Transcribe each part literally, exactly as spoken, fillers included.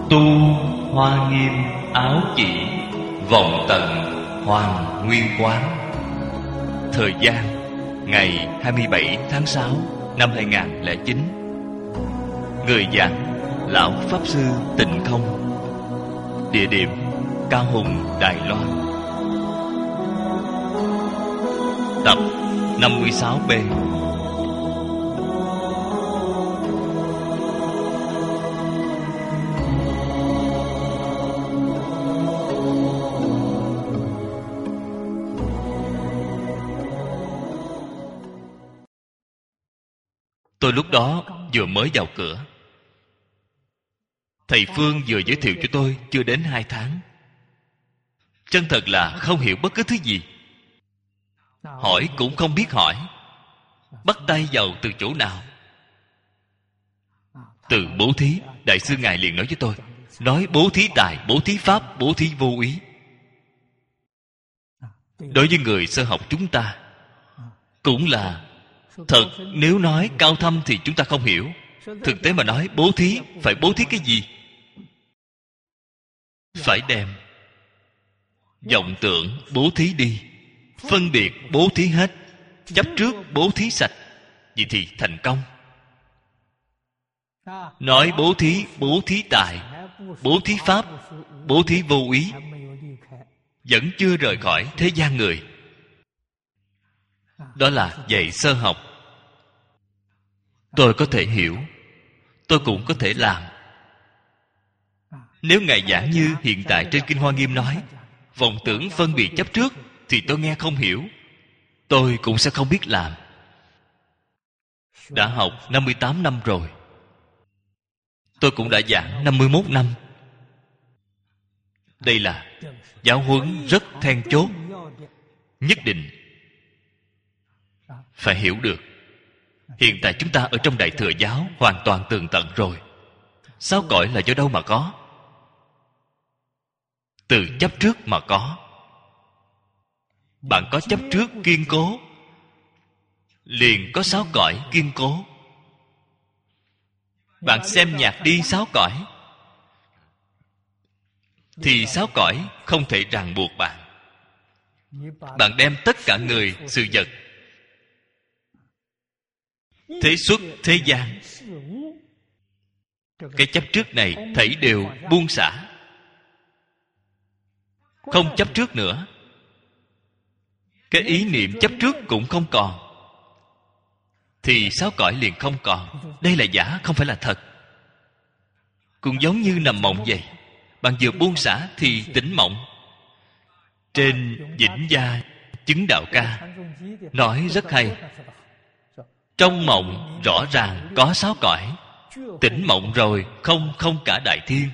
Tu Hoa Nghiêm Áo Chỉ, vọng tận Hoàng Nguyên Quán. Thời gian ngày hai mươi bảy tháng sáu năm hai nghìn không trăm lẻ chín. Người giảng Lão Pháp Sư Tịnh Không. Địa điểm Cao Hùng, Đài Loan. Tập năm mươi sáu B. Tôi lúc đó vừa mới vào cửa. Thầy Phương vừa giới thiệu cho tôi chưa đến hai tháng. Chân thật là không hiểu bất cứ thứ gì, hỏi cũng không biết hỏi, bắt tay vào từ chỗ nào. Từ bố thí, Đại sư Ngài liền nói với tôi, nói bố thí tài, bố thí pháp, bố thí vô ý. Đối với người sơ học chúng ta cũng là thật. Nếu nói cao thâm thì chúng ta không hiểu. Thực tế mà nói, bố thí phải bố thí cái gì? Phải đem vọng tưởng bố thí đi, phân biệt bố thí hết, chấp trước bố thí sạch, vậy thì thành công. Nói bố thí, bố thí tài, bố thí pháp, bố thí vô ý, vẫn chưa rời khỏi thế gian người. Đó là dạy sơ học. Tôi có thể hiểu, tôi cũng có thể làm. Nếu Ngài giảng như hiện tại trên Kinh Hoa Nghiêm nói vọng tưởng phân biệt chấp trước, thì tôi nghe không hiểu, tôi cũng sẽ không biết làm. Đã học năm mươi tám năm rồi, tôi cũng đã giảng năm mươi mốt năm. Đây là giáo huấn rất then chốt, nhất định phải hiểu được. Hiện tại chúng ta ở trong Đại Thừa giáo hoàn toàn tường tận rồi. Sáu cõi là do đâu mà có? Từ chấp trước mà có. Bạn có chấp trước kiên cố, liền có sáu cõi kiên cố. Bạn xem nhạt đi sáu cõi, thì sáu cõi không thể ràng buộc bạn. Bạn đem tất cả người, sự vật, thế xuất thế gian, cái chấp trước này thảy đều buông xả, không chấp trước nữa. Cái ý niệm chấp trước cũng không còn, thì sáu cõi liền không còn. Đây là giả, không phải là thật. Cũng giống như nằm mộng vậy. Bạn vừa buông xả thì tỉnh mộng. Trên Vĩnh Gia Chứng Đạo Ca nói rất hay. Trong mộng rõ ràng có sáu cõi, tỉnh mộng rồi không không cả đại thiên.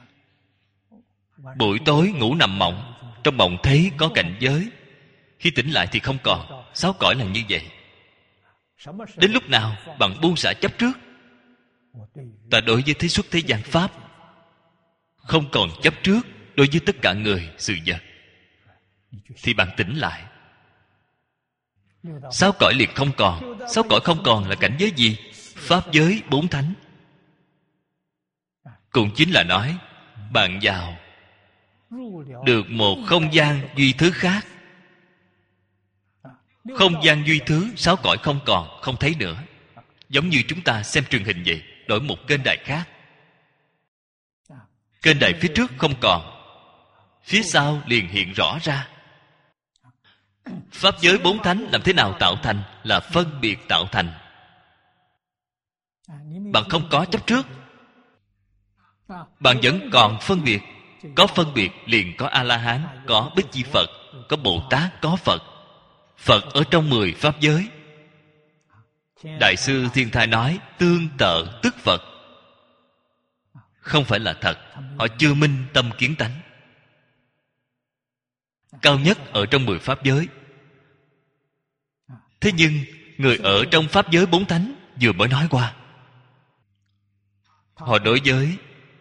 Buổi tối ngủ nằm mộng, trong mộng thấy có cảnh giới, khi tỉnh lại thì không còn. Sáu cõi là như vậy. Đến lúc nào bạn buông xả chấp trước, ta đối với thế xuất thế gian pháp không còn chấp trước, đối với tất cả người, sự vật, thì bạn tỉnh lại, sáu cõi liền không còn. Sáu cõi không còn là cảnh giới gì? Pháp giới bốn thánh. Cũng chính là nói bạn vào được một không gian duy thứ khác. Không gian duy thứ, sáu cõi không còn, không thấy nữa. Giống như chúng ta xem truyền hình vậy, đổi một kênh đài khác. Kênh đài phía trước không còn, phía sau liền hiện rõ ra. Pháp giới bốn thánh làm thế nào tạo thành? Là phân biệt tạo thành. Bạn không có chấp trước, bạn vẫn còn phân biệt. Có phân biệt liền có A-la-hán, có Bích Chi Phật, có Bồ Tát, có Phật. Phật ở trong mười pháp giới. Đại sư Thiên Thai nói tương tự tức Phật. Không phải là thật. Họ chưa minh tâm kiến tánh. Cao nhất ở trong mười pháp giới. Thế nhưng người ở trong pháp giới bốn thánh vừa mới nói qua, họ đối với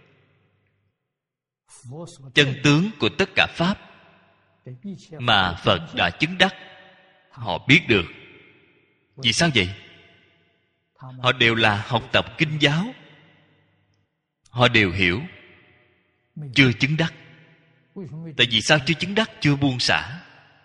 chân tướng của tất cả pháp mà Phật đã chứng đắc, họ biết được. Vì sao vậy? Họ đều là học tập kinh giáo, họ đều hiểu chưa chứng đắc. Tại vì sao chưa chứng đắc? Chưa buông xả.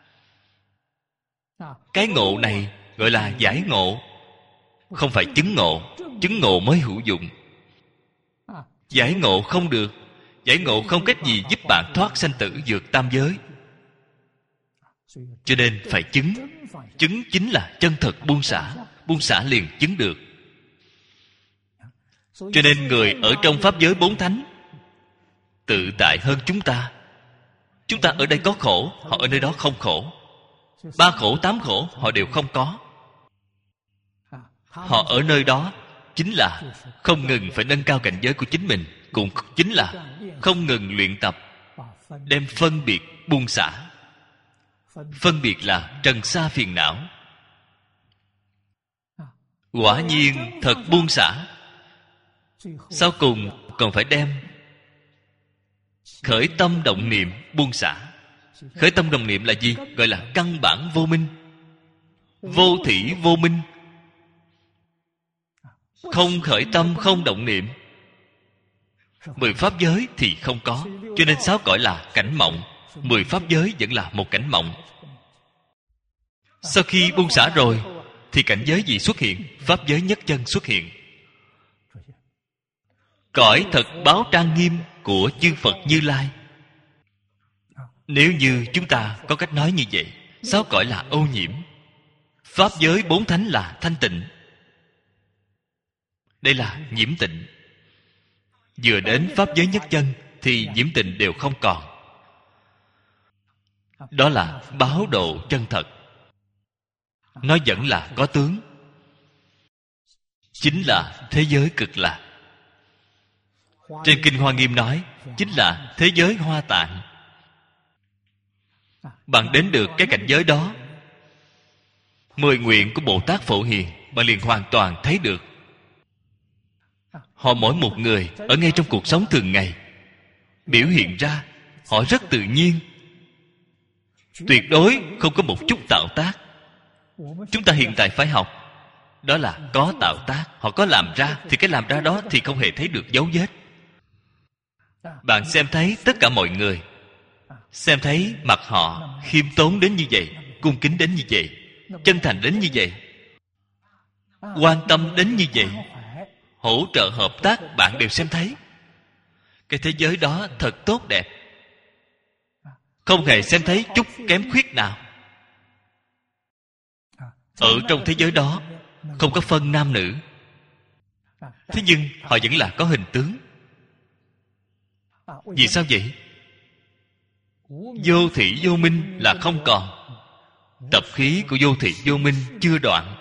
Cái ngộ này gọi là giải ngộ, không phải chứng ngộ. Chứng ngộ mới hữu dụng. Giải ngộ không được. Giải ngộ không cách gì giúp bạn thoát sanh tử vượt tam giới. Cho nên phải chứng. Chứng chính là chân thật buông xả. Buông xả liền chứng được. Cho nên người ở trong pháp giới bốn thánh tự tại hơn chúng ta. Chúng ta ở đây có khổ, họ ở nơi đó không khổ. Ba khổ tám khổ họ đều không có. Họ ở nơi đó chính là không ngừng phải nâng cao cảnh giới của chính mình, cũng chính là không ngừng luyện tập đem phân biệt buông xả. Phân biệt là trần sa phiền não. Quả nhiên thật buông xả. Sau cùng còn phải đem khởi tâm động niệm buông xả. Khởi tâm động niệm là gì? Gọi là căn bản vô minh. Vô thỉ vô minh. Không khởi tâm không động niệm, mười pháp giới thì không có. Cho nên sáu cõi là cảnh mộng. Mười pháp giới vẫn là một cảnh mộng. Sau khi buông xả rồi thì cảnh giới gì xuất hiện? Pháp giới nhất chân xuất hiện. Cõi thật báo trang nghiêm của chư Phật Như Lai. Nếu như chúng ta có cách nói như vậy, sáu cõi là ô nhiễm, pháp giới bốn thánh là thanh tịnh. Đây là nhiễm tịnh. Vừa đến pháp giới nhất chân thì nhiễm tịnh đều không còn. Đó là báo độ chân thật. Nó vẫn là có tướng. Chính là thế giới cực lạc. Trên Kinh Hoa Nghiêm nói chính là thế giới Hoa Tạng. Bạn đến được cái cảnh giới đó, mười nguyện của Bồ Tát Phổ Hiền bạn liền hoàn toàn thấy được. Họ mỗi một người ở ngay trong cuộc sống thường ngày biểu hiện ra, họ rất tự nhiên, tuyệt đối không có một chút tạo tác. Chúng ta hiện tại phải học, đó là có tạo tác. Họ có làm ra, thì cái làm ra đó thì không hề thấy được dấu vết. Bạn xem thấy tất cả mọi người, xem thấy mặt họ khiêm tốn đến như vậy, cung kính đến như vậy, chân thành đến như vậy, quan tâm đến như vậy, hỗ trợ hợp tác, bạn đều xem thấy. Cái thế giới đó thật tốt đẹp, không hề xem thấy chút kém khuyết nào. Ở trong thế giới đó không có phân nam nữ, thế nhưng họ vẫn là có hình tướng. Vì sao vậy? Vô thị vô minh là không còn. Tập khí của vô thị vô minh chưa đoạn.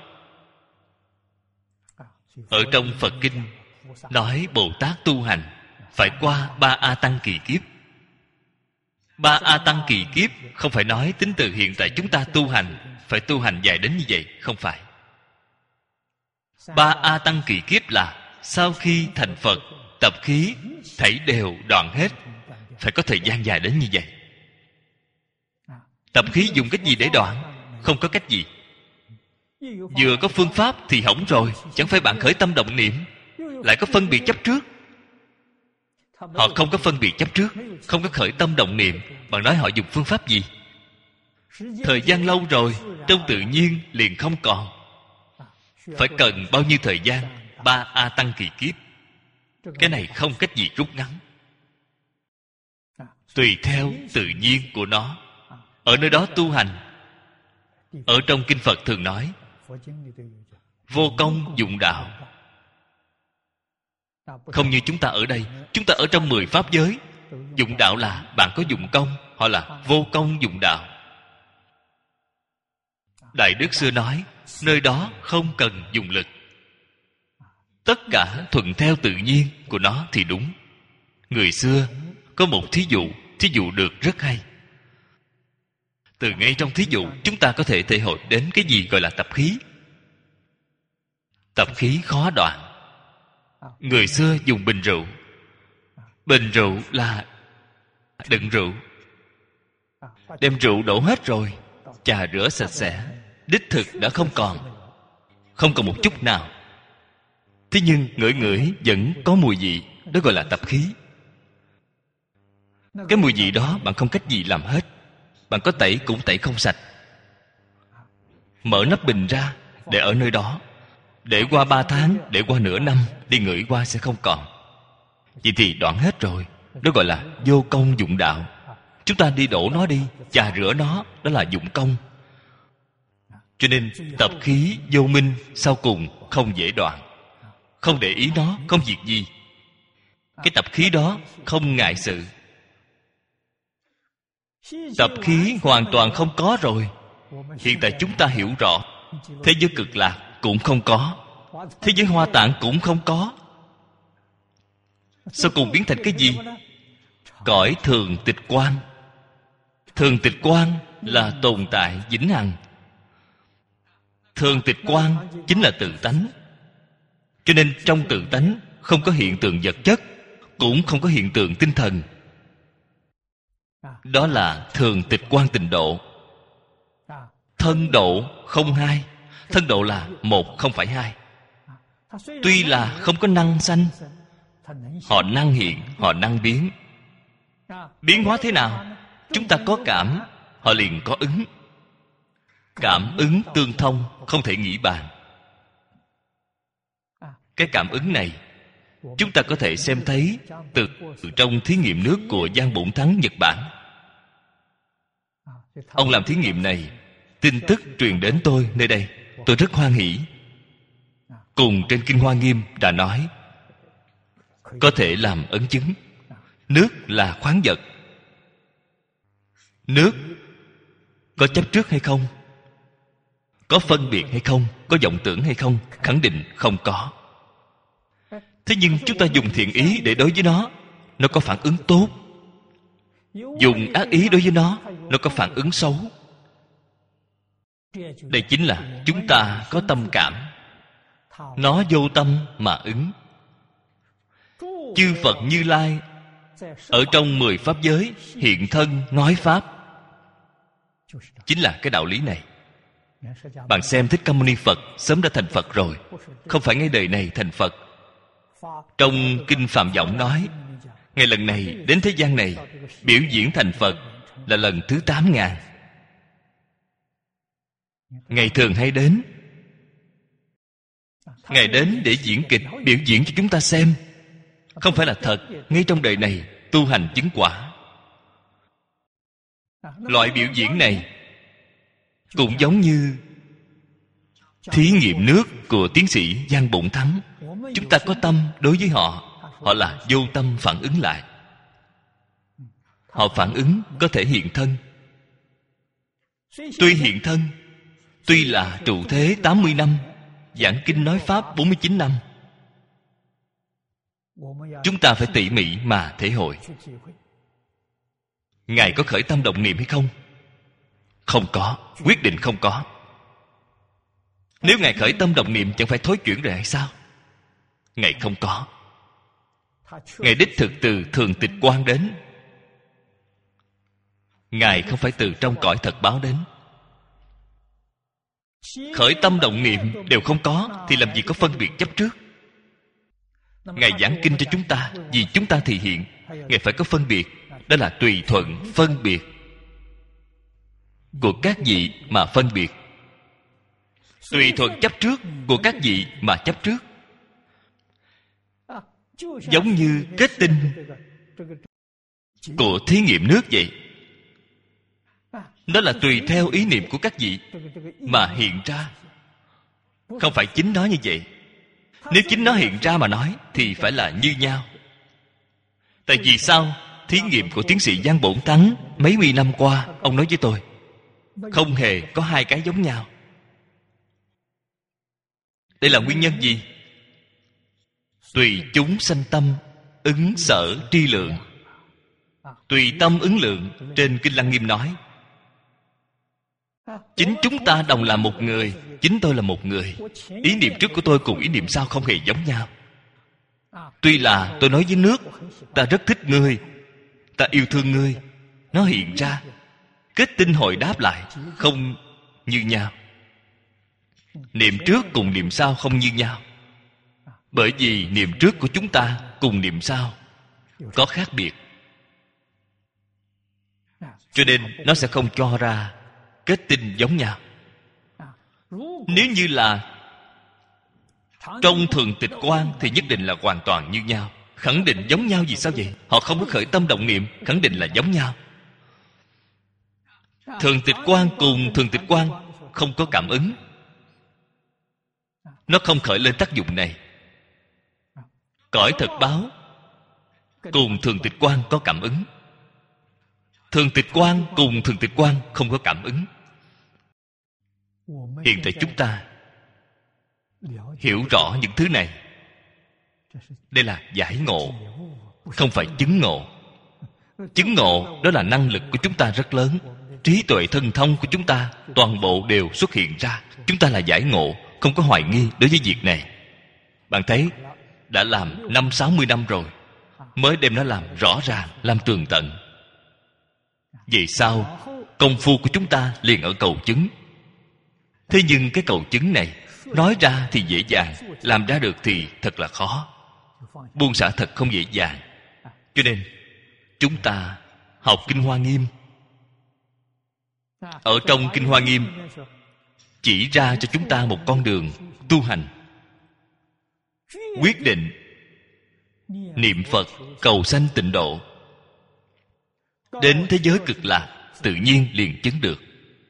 Ở trong Phật Kinh nói Bồ Tát tu hành phải qua ba A Tăng kỳ kiếp. Ba A Tăng kỳ kiếp không phải nói tính từ hiện tại chúng ta tu hành phải tu hành dài đến như vậy. Không phải. Ba A Tăng kỳ kiếp là sau khi thành Phật, tập khí thảy đều đoạn hết, phải có thời gian dài đến như vậy. Tập khí dùng cách gì để đoạn? Không có cách gì. Vừa có phương pháp thì hỏng rồi. Chẳng phải bạn khởi tâm động niệm lại có phân biệt chấp trước. Họ không có phân biệt chấp trước, không có khởi tâm động niệm. Bạn nói họ dùng phương pháp gì? Thời gian lâu rồi, trong tự nhiên liền không còn. Phải cần bao nhiêu thời gian? Ba A Tăng kỳ kiếp. Cái này không cách gì rút ngắn. Tùy theo tự nhiên của nó. Ở nơi đó tu hành. Ở trong Kinh Phật thường nói vô công dụng đạo. Không như chúng ta ở đây. Chúng ta ở trong mười pháp giới. Dụng đạo là bạn có dụng công. Họ là vô công dụng đạo. Đại Đức xưa nói nơi đó không cần dùng lực, tất cả thuận theo tự nhiên của nó thì đúng. Người xưa có một thí dụ, thí dụ được rất hay. Từ ngay trong thí dụ chúng ta có thể thể hội đến cái gì gọi là tập khí. Tập khí khó đoạn. Người xưa dùng bình rượu. Bình rượu là đựng rượu. Đem rượu đổ hết rồi, chà rửa sạch sẽ, đích thực đã không còn, không còn một chút nào. Thế nhưng ngửi ngửi vẫn có mùi vị. Đó gọi là tập khí. Cái mùi vị đó bạn không cách gì làm hết. Bạn có tẩy cũng tẩy không sạch. Mở nắp bình ra, để ở nơi đó, để qua ba tháng, để qua nửa năm, đi ngửi qua sẽ không còn. Vậy thì đoạn hết rồi. Đó gọi là vô công dụng đạo. Chúng ta đi đổ nó đi, chà rửa nó, đó là dụng công. Cho nên tập khí vô minh sau cùng không dễ đoạn. Không để ý nó, không việc gì. Cái tập khí đó không ngại sự. Tập khí hoàn toàn không có rồi. Hiện tại chúng ta hiểu rõ, thế giới cực lạc cũng không có, thế giới hoa tạng cũng không có. Sau cùng biến thành cái gì? Cõi thường tịch quan. Thường tịch quan là tồn tại vĩnh hằng. Thường tịch quan chính là tự tánh. Cho nên trong tự tánh không có hiện tượng vật chất, cũng không có hiện tượng tinh thần. Đó là thường tịch quan tịnh độ. Thân độ không hai. Thân độ là một, không phải hai. Tuy là không có năng sanh, họ năng hiện, họ năng biến. Biến hóa thế nào? Chúng ta có cảm, họ liền có ứng. Cảm ứng tương thông, không thể nghĩ bàn. Cái cảm ứng này chúng ta có thể xem thấy từ, từ trong thí nghiệm nước của Giang Bổn Thắng Nhật Bản. Ông làm thí nghiệm này, tin tức truyền đến tôi nơi đây, tôi rất hoan hỷ. Cùng trên Kinh Hoa Nghiêm đã nói có thể làm ấn chứng. Nước là khoáng vật. Nước có chấp trước hay không? Có phân biệt hay không? Có vọng tưởng hay không? Khẳng định không có. Thế nhưng chúng ta dùng thiện ý để đối với nó, nó có phản ứng tốt. Dùng ác ý đối với nó, nó có phản ứng xấu. Đây chính là chúng ta có tâm cảm. Nó vô tâm mà ứng. Chư Phật Như Lai ở trong mười pháp giới hiện thân nói pháp, chính là cái đạo lý này. Bạn xem Thích Ca Mâu Ni Phật sớm đã thành Phật rồi, không phải ngay đời này thành Phật. Trong Kinh Phạm Vọng nói, ngày lần này đến thế gian này biểu diễn thành Phật là lần thứ tám ngàn. Ngày thường hay đến, Ngài đến để diễn kịch, biểu diễn cho chúng ta xem. Không phải là thật. Ngay trong đời này tu hành chứng quả. Loại biểu diễn này cũng giống như thí nghiệm nước của tiến sĩ Giang Bổn Thắng. Chúng ta có tâm đối với họ, họ là vô tâm phản ứng lại. Họ phản ứng có thể hiện thân. Tuy hiện thân, tuy là trụ thế tám mươi năm, giảng kinh nói pháp bốn mươi chín năm, chúng ta phải tỉ mỉ mà thể hội. Ngài có khởi tâm động niệm hay không? Không có, quyết định không có. Nếu Ngài khởi tâm động niệm chẳng phải thối chuyển rồi hay sao? Ngài không có. Ngài đích thực từ thường tịch quan đến. Ngài không phải từ trong cõi thật báo đến. Khởi tâm động niệm đều không có, thì làm gì có phân biệt chấp trước? Ngài giảng kinh cho chúng ta, vì chúng ta thị hiện, Ngài phải có phân biệt. Đó là tùy thuận phân biệt của các vị mà phân biệt. Tùy thuận chấp trước của các vị mà chấp trước. Giống như kết tinh của thí nghiệm nước vậy. Đó là tùy theo ý niệm của các vị mà hiện ra. Không phải chính nó như vậy. Nếu chính nó hiện ra mà nói thì phải là như nhau. Tại vì sao? Thí nghiệm của tiến sĩ Giang Bổn Thắng mấy mươi năm qua, ông nói với tôi, không hề có hai cái giống nhau. Đây là nguyên nhân gì? Tùy chúng sanh tâm, ứng sở tri lượng. Tùy tâm ứng lượng. Trên Kinh Lăng Nghiêm nói, chính chúng ta đồng là một người, chính tôi là một người. Ý niệm trước của tôi cùng ý niệm sau không hề giống nhau. Tuy là tôi nói với nước, ta rất thích ngươi, ta yêu thương ngươi, nó hiện ra, kết tinh hồi đáp lại không như nhau. Niệm trước cùng niệm sau không như nhau. Bởi vì niệm trước của chúng ta cùng niệm sau có khác biệt. cho nên nó sẽ không cho ra kết tinh giống nhau. Nếu như là trong thường tịch quan thì nhất định là hoàn toàn như nhau. Khẳng định giống nhau vì sao vậy? Họ không có khởi tâm động niệm, khẳng định là giống nhau. Thường tịch quan cùng thường tịch quan không có cảm ứng, nó không khởi lên tác dụng này. Cõi thực báo cùng thường tịch quan có cảm ứng, thường tịch quan cùng thường tịch quan không có cảm ứng. Hiện tại chúng ta hiểu rõ những thứ này, đây là giải ngộ, không phải chứng ngộ. Chứng ngộ đó là năng lực của chúng ta rất lớn, trí tuệ thần thông của chúng ta toàn bộ đều xuất hiện ra. Chúng ta là giải ngộ, không có hoài nghi đối với việc này. Bạn thấy đã làm năm sáu mươi năm rồi, mới đem nó làm rõ ràng, làm tường tận. Vì sao công phu của chúng ta liền ở cầu chứng? Thế nhưng cái cầu chứng này nói ra thì dễ dàng, làm ra được thì thật là khó. Buông xả thật không dễ dàng. Cho nên chúng ta học Kinh Hoa Nghiêm, ở trong Kinh Hoa Nghiêm chỉ ra cho chúng ta một con đường tu hành. Quyết định niệm Phật cầu sanh tịnh độ, đến thế giới cực lạc tự nhiên liền chứng được,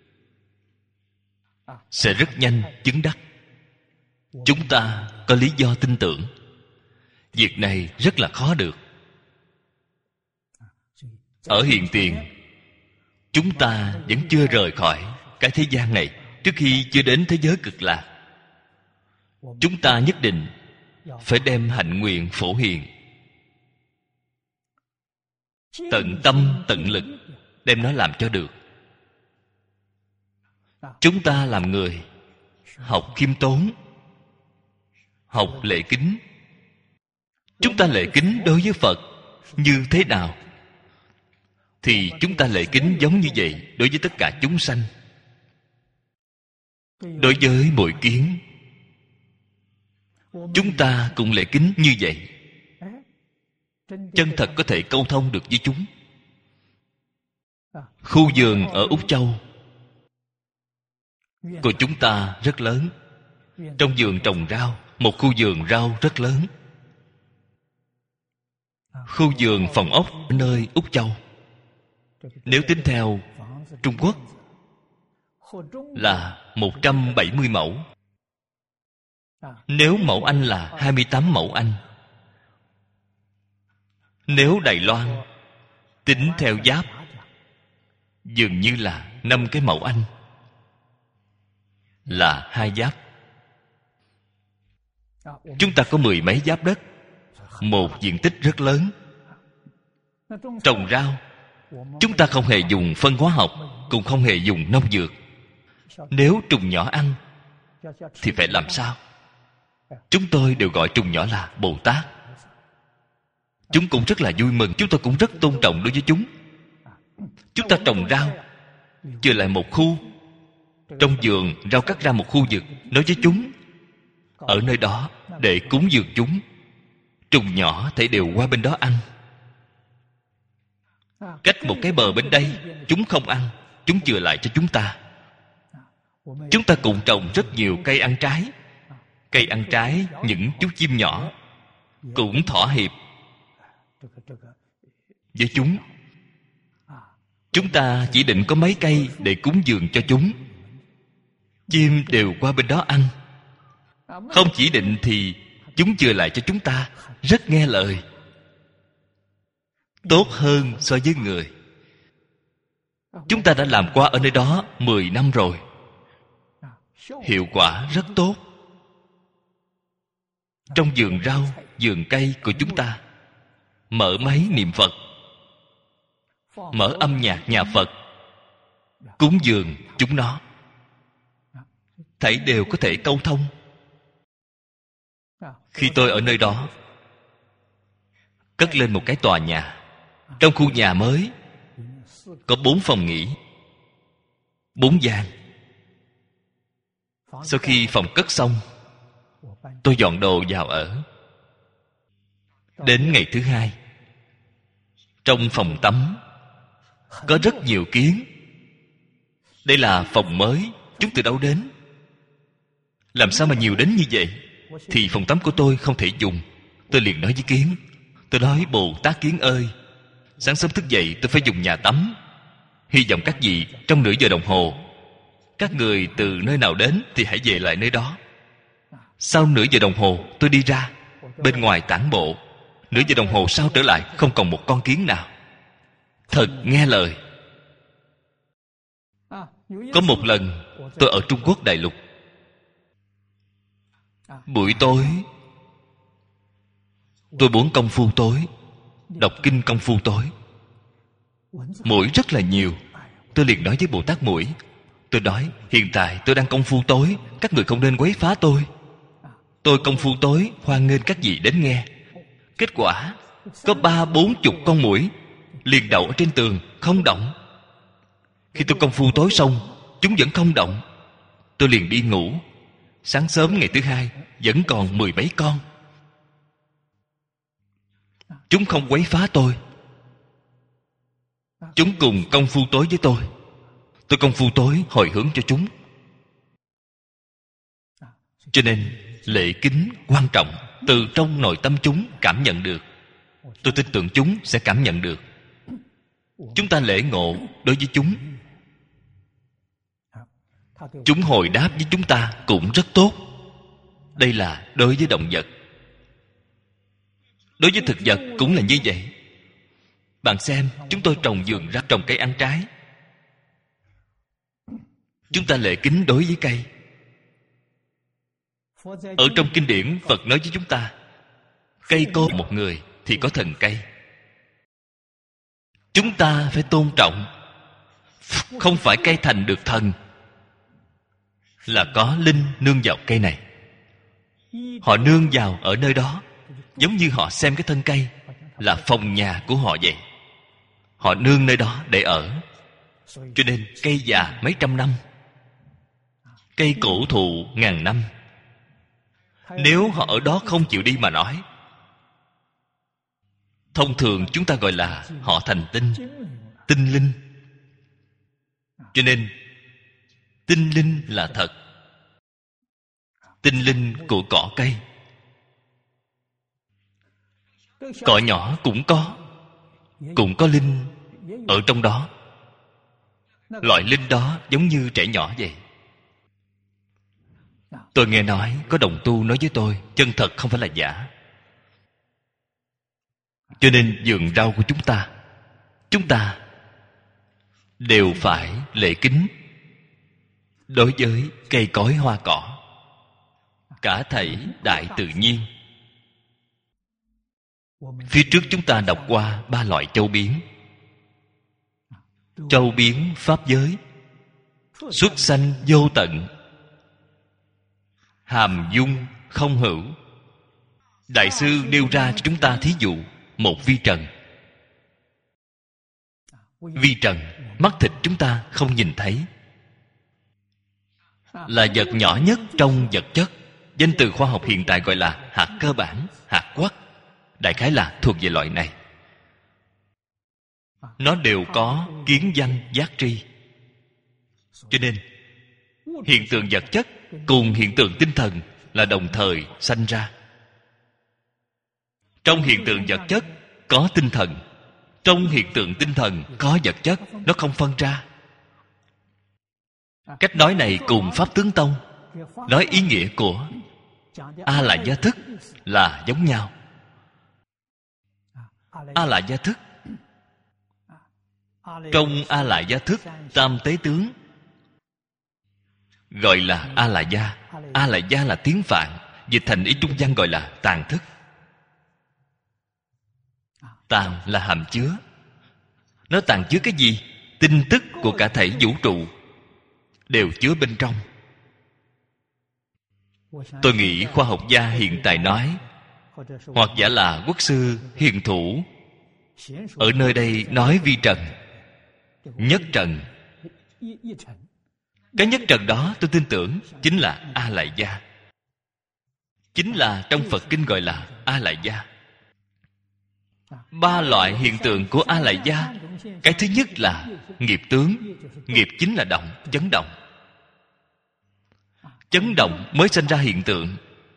sẽ rất nhanh chứng đắc. Chúng ta có lý do tin tưởng việc này rất là khó được. Ở hiện tiền, chúng ta vẫn chưa rời khỏi cái thế gian này. Trước khi chưa đến thế giới cực lạc, chúng ta nhất định phải đem hạnh nguyện phổ hiền, tận tâm tận lực đem nó làm cho được. Chúng ta làm người học khiêm tốn, học lễ kính. Chúng ta lễ kính đối với Phật như thế nào thì chúng ta lễ kính giống như vậy đối với tất cả chúng sanh. Đối với muội kiến, chúng ta cũng lễ kính như vậy, chân thật có thể câu thông được với chúng. Khu vườn ở Úc Châu của chúng ta rất lớn. Trong vườn trồng rau, một khu vườn rau rất lớn. Khu vườn phòng ốc ở nơi Úc Châu, nếu tính theo Trung Quốc là một trăm bảy mươi mẫu. Nếu mẫu Anh là hai mươi tám mẫu Anh. Nếu Đài Loan tính theo giáp, dường như là năm cái mẫu Anh, là hai giáp. Chúng ta có mười mấy giáp đất, một diện tích rất lớn. Trồng rau, chúng ta không hề dùng phân hóa học, cũng không hề dùng nông dược. Nếu trùng nhỏ ăn thì phải làm sao? Chúng tôi đều gọi trùng nhỏ là Bồ Tát. Chúng cũng rất là vui mừng, chúng tôi cũng rất tôn trọng đối với chúng. Chúng ta trồng rau, chừa lại một khu. Trong vườn rau cắt ra một khu vực, nói với chúng ở nơi đó để cúng dường chúng. Trùng nhỏ thể đều qua bên đó ăn. Cách một cái bờ bên đây, chúng không ăn, chúng chừa lại cho chúng ta. Chúng ta cùng trồng rất nhiều cây ăn trái. Cây ăn trái, những chú chim nhỏ cũng thỏa hiệp với chúng. Chúng ta chỉ định có mấy cây để cúng dường cho chúng. Chim đều qua bên đó ăn. Không chỉ định thì chúng chừa lại cho chúng ta, rất nghe lời, tốt hơn so với người. Chúng ta đã làm qua ở nơi đó mười năm rồi, hiệu quả rất tốt. Trong vườn rau, vườn cây của chúng ta, mở máy niệm Phật, mở âm nhạc nhà Phật, cúng dường chúng nó, thảy đều có thể câu thông. Khi tôi ở nơi đó, cất lên một cái tòa nhà. Trong khu nhà mới có bốn phòng nghỉ, bốn gian. Sau khi phòng cất xong, tôi dọn đồ vào ở. Đến ngày thứ hai, trong phòng tắm có rất nhiều kiến. Đây là phòng mới, chúng từ đâu đến? Làm sao mà nhiều đến như vậy? Thì phòng tắm của tôi không thể dùng. Tôi liền nói với kiến, tôi nói Bồ Tát Kiến ơi, sáng sớm thức dậy tôi phải dùng nhà tắm. Hy vọng các vị trong nửa giờ đồng hồ, các người từ nơi nào đến thì hãy về lại nơi đó. Sau nửa giờ đồng hồ tôi đi ra, bên ngoài tản bộ. Nửa giờ đồng hồ sau trở lại, không còn một con kiến nào. Thật nghe lời. Có một lần tôi ở Trung Quốc đại lục. Buổi tối tôi muốn công phu tối, đọc kinh công phu tối. Muỗi rất là nhiều. Tôi liền nói với Bồ Tát muỗi, tôi nói hiện tại tôi đang công phu tối, các người không nên quấy phá tôi. Tôi công phu tối, hoan nghênh các vị đến nghe. Kết quả có ba bốn chục con muỗi liền đậu ở trên tường, không động. Khi tôi công phu tối xong, chúng vẫn không động. Tôi liền đi ngủ. Sáng sớm ngày thứ hai vẫn còn mười mấy con. Chúng không quấy phá tôi. Chúng cùng công phu tối với tôi. Tôi công phu tối hồi hướng cho chúng. Cho nên lễ kính quan trọng. Từ trong nội tâm chúng cảm nhận được. Tôi tin tưởng chúng sẽ cảm nhận được. Chúng ta lễ ngộ đối với chúng, chúng hồi đáp với chúng ta cũng rất tốt. Đây là đối với động vật. Đối với thực vật cũng là như vậy. Bạn xem, chúng tôi trồng vườn rau, trồng cây ăn trái. Chúng ta lễ kính đối với cây. Ở trong kinh điển, Phật nói với chúng ta, cây có một người thì có thần cây. Chúng ta phải tôn trọng. Không phải cây thành được thần, là có linh nương vào cây này. Họ nương vào ở nơi đó, giống như họ xem cái thân cây là phòng nhà của họ vậy. Họ nương nơi đó để ở. Cho nên cây già mấy trăm năm, cây cổ thụ ngàn năm. Nếu họ ở đó không chịu đi mà nói, thông thường chúng ta gọi là họ thành tinh, tinh linh. Cho nên tinh linh là thật. Tinh linh của cỏ cây. Cỏ nhỏ cũng có, cũng có linh ở trong đó. Loại linh đó giống như trẻ nhỏ vậy. Tôi nghe nói có đồng tu nói với tôi, chân thật không phải là giả. Cho nên vườn rau của chúng ta, chúng ta đều phải lễ kính đối với cây cối hoa cỏ, cả thảy đại tự nhiên. Phía trước chúng ta đọc qua ba loại châu biến. Châu biến pháp giới, xuất sanh vô tận, hàm dung không hữu. Đại sư nêu ra cho chúng ta thí dụ một vi trần. Vi trần, mắt thịt chúng ta không nhìn thấy, là vật nhỏ nhất trong vật chất. Danh từ khoa học hiện tại gọi là hạt cơ bản, hạt quắc. Đại khái là thuộc về loại này. Nó đều có kiến văn giác tri. Cho nên hiện tượng vật chất cùng hiện tượng tinh thần là đồng thời sanh ra. Trong hiện tượng vật chất có tinh thần, trong hiện tượng tinh thần có vật chất. Nó không phân ra. Cách nói này cùng Pháp Tướng Tông nói ý nghĩa của A La Gia Thức là giống nhau. A La Gia Thức, trong A La Gia Thức tam tế tướng gọi là A La Gia. A La Gia là tiếng Phạn, dịch thành ý trung văn gọi là tàng thức. Tàng là hàm chứa. Nó tàng chứa cái gì? Tin tức của cả thảy vũ trụ đều chứa bên trong. Tôi nghĩ khoa học gia hiện tại nói, hoặc giả là quốc sư hiền thủ ở nơi đây nói vi trần, nhất trần. Cái nhất trần đó tôi tin tưởng chính là A La Gia, chính là trong Phật kinh gọi là A La Gia. Ba loại hiện tượng của A La Gia Cái thứ nhất là nghiệp tướng. Nghiệp chính là động, chấn động. Chấn động mới sinh ra hiện tượng.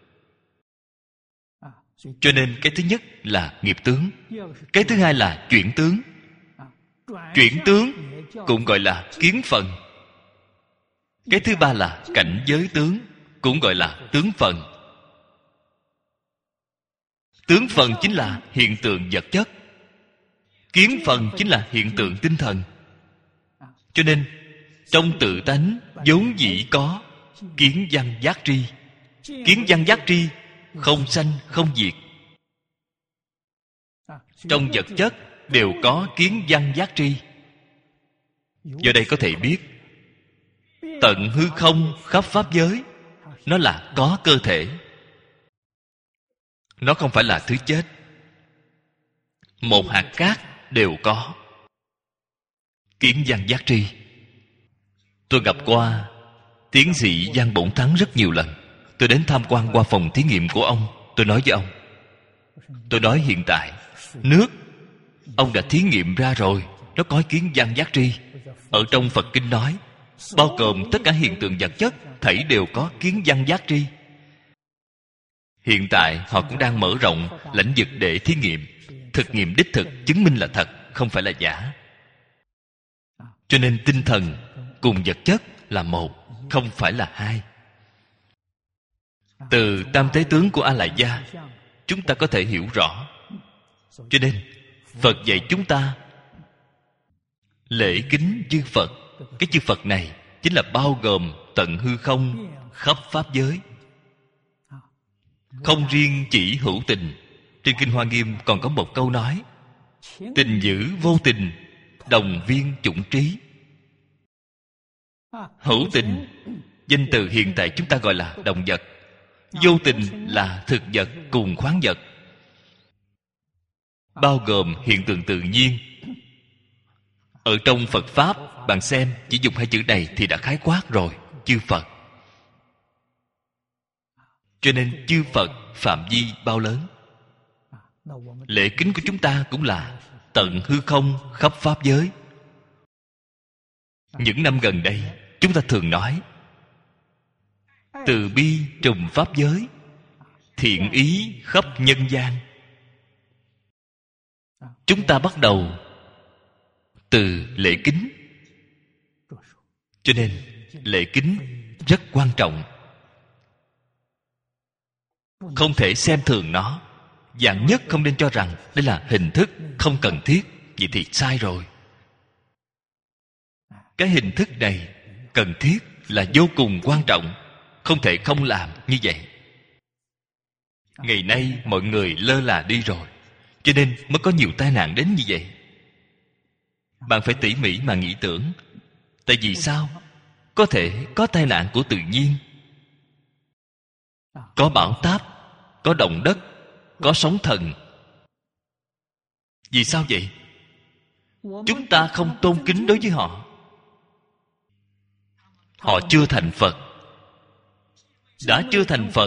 Cho nên cái thứ nhất là nghiệp tướng. Cái thứ hai là chuyển tướng. Chuyển tướng cũng gọi là kiến phần. Cái thứ ba là cảnh giới tướng, cũng gọi là tướng phần. Tướng phần chính là hiện tượng vật chất, kiến phần chính là hiện tượng tinh thần. Cho nên trong tự tánh vốn dĩ có kiến văn giác tri. Kiến văn giác tri không sanh không diệt. Trong vật chất đều có kiến văn giác tri. Do đây có thể biết tận hư không khắp pháp giới, nó là có cơ thể. Nó không phải là thứ chết. Một hạt cát đều có kiến văn giác tri. Tôi gặp qua tiến sĩ Giang Bổn Thắng rất nhiều lần. Tôi đến tham quan qua phòng thí nghiệm của ông. Tôi nói với ông, tôi nói hiện tại nước ông đã thí nghiệm ra rồi, nó có kiến văn giác tri. Ở trong Phật Kinh nói, bao gồm tất cả hiện tượng vật chất thảy đều có kiến văn giác tri. Hiện tại họ cũng đang mở rộng lãnh vực để thí nghiệm, thực nghiệm đích thực chứng minh là thật, không phải là giả. Cho nên tinh thần cùng vật chất là một, không phải là hai. Từ tam tế tướng của A Lại Gia chúng ta có thể hiểu rõ. Cho nên Phật dạy chúng ta lễ kính chư Phật. Cái chư Phật này chính là bao gồm tận hư không khắp pháp giới, không riêng chỉ hữu tình. Trên Kinh Hoa Nghiêm còn có một câu nói: tình dữ vô tình, đồng viên chủng trí. Hữu tình, danh từ hiện tại chúng ta gọi là động vật. Vô tình là thực vật cùng khoáng vật, bao gồm hiện tượng tự nhiên. Ở trong Phật Pháp, bạn xem, chỉ dùng hai chữ này thì đã khái quát rồi, chư Phật. Cho nên chư Phật phạm vi bao lớn. Lễ kính của chúng ta cũng là tận hư không khắp pháp giới. Những năm gần đây chúng ta thường nói từ bi trùm pháp giới, thiện ý khắp nhân gian. Chúng ta bắt đầu từ lễ kính. Cho nên lễ kính rất quan trọng, không thể xem thường nó. Dạng nhất không nên cho rằng đây là hình thức không cần thiết, vậy thì sai rồi. Cái hình thức này cần thiết là vô cùng quan trọng, không thể không làm như vậy. Ngày nay mọi người lơ là đi rồi, cho nên mới có nhiều tai nạn đến như vậy. Bạn phải tỉ mỉ mà nghĩ tưởng. Tại vì sao? Có thể có tai nạn của tự nhiên, có bão táp, có động đất, có sóng thần. Vì sao vậy? Chúng ta không tôn kính đối với họ. Họ chưa thành Phật. Đã chưa thành Phật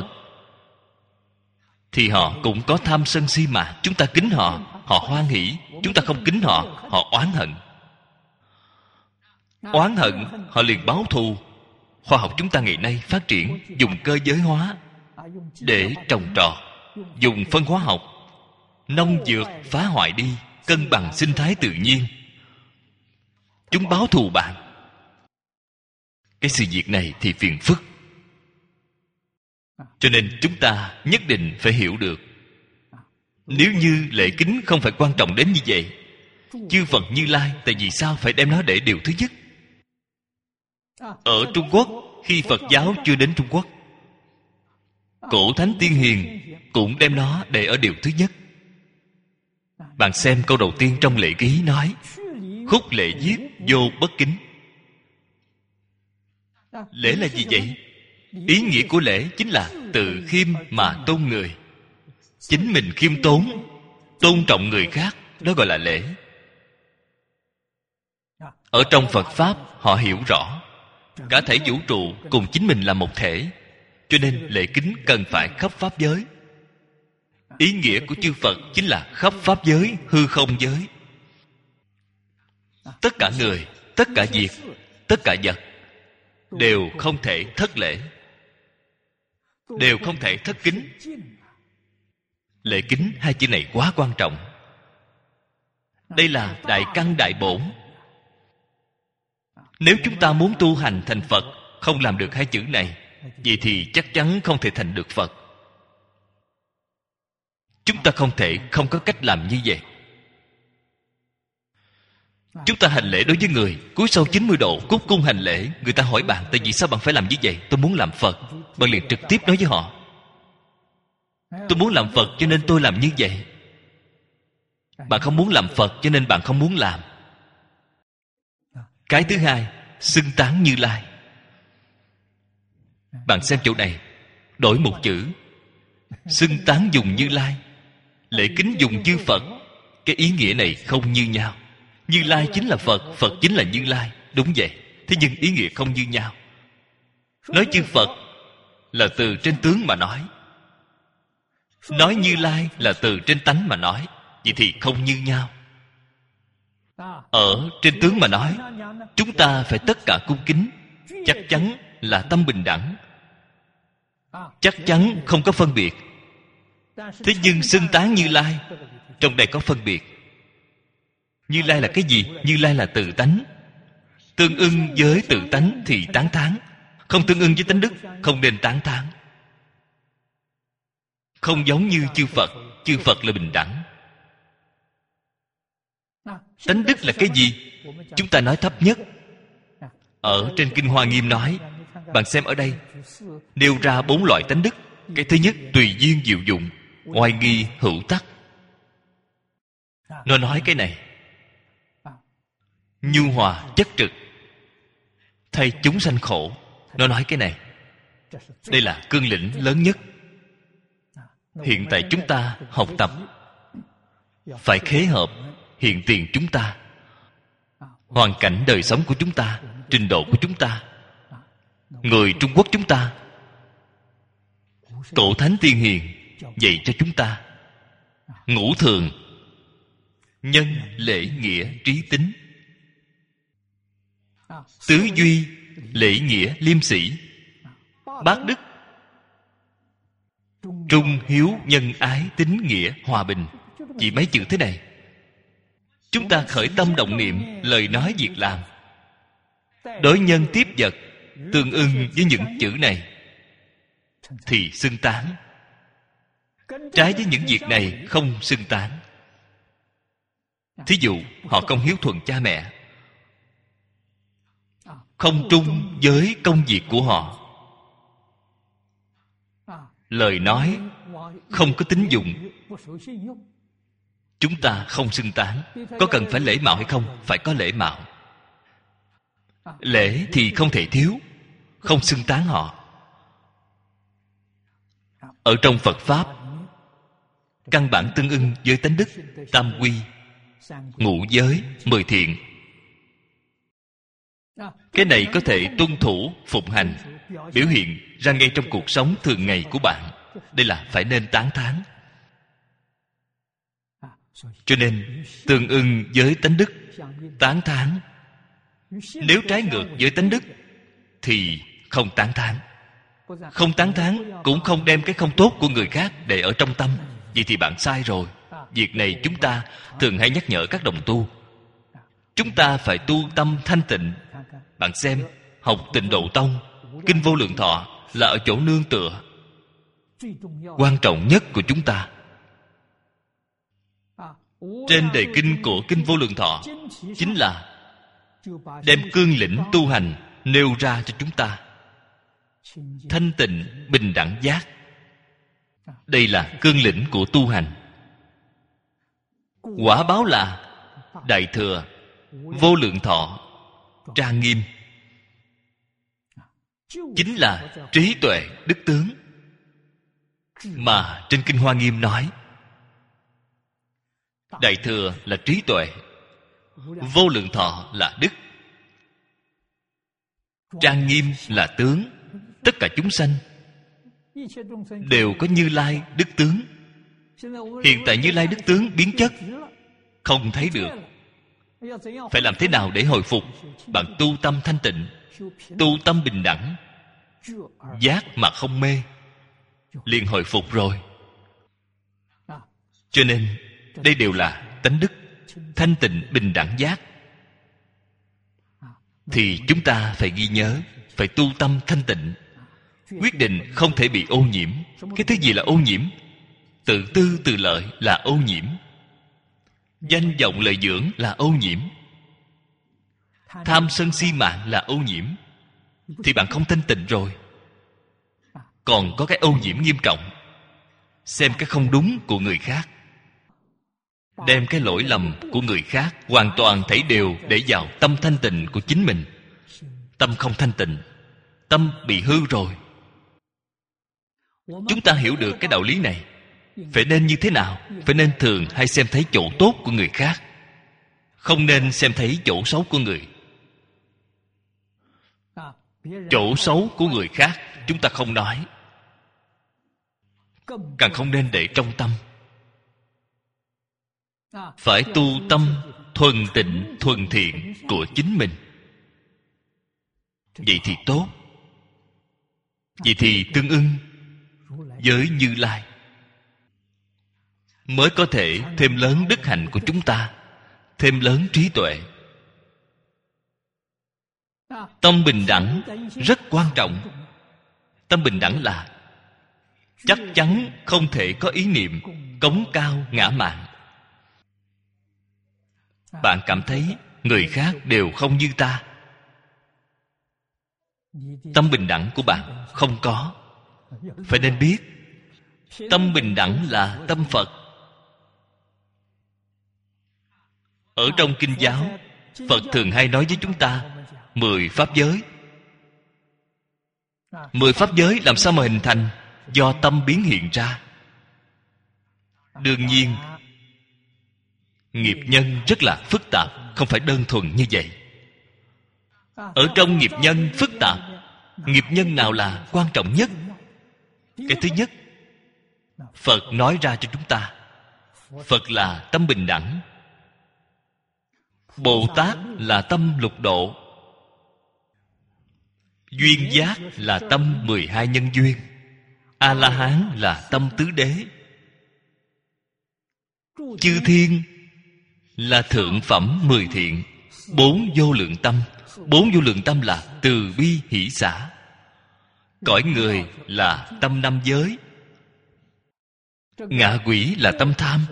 thì họ cũng có tham sân si mà. Chúng ta kính họ, họ hoan hỷ. Chúng ta không kính họ, họ oán hận. Oán hận, họ liền báo thù. Khoa học chúng ta ngày nay phát triển, dùng cơ giới hóa để trồng trọt, dùng phân hóa học, nông dược phá hoại đi, cân bằng sinh thái tự nhiên. Chúng báo thù bạn. Cái sự việc này thì phiền phức. Cho nên chúng ta nhất định phải hiểu được, nếu như lễ kính không phải quan trọng đến như vậy, chư Phật Như Lai tại vì sao phải đem nó để điều thứ nhất? Ở Trung Quốc, khi Phật giáo chưa đến Trung Quốc, cổ thánh tiên hiền cũng đem nó để ở điều thứ nhất. Bạn xem câu đầu tiên trong lễ ký nói: khúc lễ viết vô bất kính. Lễ là gì vậy? Ý nghĩa của lễ chính là tự khiêm mà tôn người. Chính mình khiêm tốn, tôn trọng người khác, đó gọi là lễ. Ở trong Phật Pháp họ hiểu rõ cả thể vũ trụ cùng chính mình là một thể, cho nên lễ kính cần phải khắp pháp giới. Ý nghĩa của chư Phật chính là khắp pháp giới, hư không giới. tất cả người, tất cả việc, tất cả vật đều không thể thất lễ, đều không thể thất kính. Lễ kính hai chữ này quá quan trọng. Đây là đại căn đại bổn. Nếu chúng ta muốn tu hành thành Phật, không làm được hai chữ này, vậy thì chắc chắn không thể thành được Phật. Chúng ta không thể không có cách làm như vậy. Chúng ta hành lễ đối với người, cúi sau chín mươi độ, cúc cung hành lễ. Người ta hỏi bạn, tại vì sao bạn phải làm như vậy? Tôi muốn làm Phật. Bạn liền trực tiếp nói với họ, tôi muốn làm Phật cho nên tôi làm như vậy. Bạn không muốn làm Phật cho nên bạn không muốn làm. Cái thứ hai, xưng tán Như Lai. Bạn xem chỗ này, đổi một chữ. Xưng tán dùng Như Lai, lễ kính dùng chư Phật. Cái ý nghĩa này không như nhau. Như Lai chính là Phật, Phật chính là Như Lai. Đúng vậy. Thế nhưng ý nghĩa không như nhau. Nói chư Phật là từ trên tướng mà nói, nói Như Lai là từ trên tánh mà nói. Vậy thì không như nhau. Ở trên tướng mà nói, chúng ta phải tất cả cung kính, chắc chắn là tâm bình đẳng, chắc chắn không có phân biệt. Thế nhưng xưng tán Như Lai, trong đây có phân biệt. Như Lai là cái gì? Như Lai là tự tánh. Tương ưng với tự tánh thì tán thán, không tương ưng với tánh đức không nên tán thán. Không giống như chư Phật. Chư Phật là bình đẳng. Tánh đức là cái gì? Chúng ta nói thấp nhất. Ở trên Kinh Hoa Nghiêm nói, bạn xem ở đây nêu ra bốn loại tánh đức. Cái thứ nhất, tùy duyên diệu dụng, oai nghi hữu tắc. Nó nói cái này nhu hòa chất trực, thay chúng sanh khổ. Nó nói cái này. Đây là cương lĩnh lớn nhất. Hiện tại chúng ta học tập phải khế hợp hiện tiền chúng ta, hoàn cảnh đời sống của chúng ta, trình độ của chúng ta. Người Trung Quốc chúng ta, Tổ Thánh Tiên Hiền dạy cho chúng ta ngũ thường: nhân, lễ, nghĩa, trí, tính. Tứ duy: lễ, nghĩa, liêm sĩ. Bát đức: trung, hiếu, nhân, ái, tín, nghĩa, hòa bình. Chỉ mấy chữ thế này, chúng ta khởi tâm động niệm, lời nói việc làm, đối nhân tiếp vật tương ưng với những chữ này thì xưng tán. Trái với những việc này không xưng tán. Thí dụ họ không hiếu thuận cha mẹ, không trung với công việc của họ, lời nói không có tín dụng, chúng ta không xưng tán. Có cần phải lễ mạo hay không? Phải có lễ mạo. Lễ thì không thể thiếu, không xưng tán họ. Ở trong Phật Pháp, căn bản tương ưng với tánh đức tam quy, ngũ giới, mười thiện. Cái này có thể tuân thủ, phụng hành, biểu hiện ra ngay trong cuộc sống thường ngày của bạn. Đây là phải nên tán thán. Cho nên tương ưng với tánh đức, tán thán. Nếu trái ngược với tánh đức thì không tán thán. Không tán thán cũng không đem cái không tốt của người khác để ở trong tâm. Vậy thì bạn sai rồi. Việc này chúng ta thường hay nhắc nhở các đồng tu. Chúng ta phải tu tâm thanh tịnh. Bạn xem, học Tịnh Độ Tông, Kinh Vô Lượng Thọ là ở chỗ nương tựa quan trọng nhất của chúng ta. Trên đề kinh của Kinh Vô Lượng Thọ chính là đem cương lĩnh tu hành nêu ra cho chúng ta. Thanh tịnh, bình đẳng giác, đây là cương lĩnh của tu hành. Quả báo là Đại Thừa, Vô Lượng Thọ, trang nghiêm, chính là trí tuệ đức tướng mà trên Kinh Hoa Nghiêm nói. Đại Thừa là trí tuệ, Vô Lượng Thọ là đức, trang nghiêm là tướng. Tất cả chúng sanh đều có Như Lai đức tướng. Hiện tại Như Lai đức tướng biến chất, không thấy được. Phải làm thế nào để hồi phục? Bạn tu tâm thanh tịnh, tu tâm bình đẳng, giác mà không mê, liền hồi phục rồi. Cho nên đây đều là tánh đức thanh tịnh bình đẳng giác. Thì chúng ta phải ghi nhớ, phải tu tâm thanh tịnh, quyết định không thể bị ô nhiễm. Cái thứ gì là ô nhiễm? Tự tư tự lợi là ô nhiễm, danh vọng lợi dưỡng là ô nhiễm, tham sân si mạng là ô nhiễm. Thì bạn không thanh tịnh rồi. Còn có cái ô nhiễm nghiêm trọng, xem cái không đúng của người khác, đem cái lỗi lầm của người khác hoàn toàn thảy đều để vào tâm thanh tịnh của chính mình. Tâm không thanh tịnh, tâm bị hư rồi. Chúng ta hiểu được cái đạo lý này, phải nên như thế nào? Phải nên thường hay xem thấy chỗ tốt của người khác, không nên xem thấy chỗ xấu của người. Chỗ xấu của người khác chúng ta không nói, càng không nên để trong tâm. Phải tu tâm thuần tịnh thuần thiện của chính mình. Vậy thì tốt. Vậy thì tương ưng với Như Lai, mới có thể thêm lớn đức hạnh của chúng ta, thêm lớn trí tuệ. Tâm bình đẳng rất quan trọng. Tâm bình đẳng là chắc chắn không thể có ý niệm cống cao ngã mạn. Bạn cảm thấy người khác đều không như ta, tâm bình đẳng của bạn không có. Phải nên biết, tâm bình đẳng là tâm Phật. Ở trong kinh giáo, Phật thường hay nói với chúng ta mười pháp giới. Mười pháp giới làm sao mà hình thành? Do tâm biến hiện ra. Đương nhiên nghiệp nhân rất là phức tạp, không phải đơn thuần như vậy. Ở trong nghiệp nhân phức tạp, nghiệp nhân nào là quan trọng nhất? Cái thứ nhất, Phật nói ra cho chúng ta. Phật là tâm bình đẳng, Bồ Tát là tâm lục độ, duyên giác là tâm mười hai nhân duyên, A-la-hán là tâm tứ đế, chư thiên là thượng phẩm mười thiện, bốn vô lượng tâm. Bốn vô lượng tâm là từ bi hỷ xả. Cõi người là tâm năm giới, ngạ quỷ là tâm tham,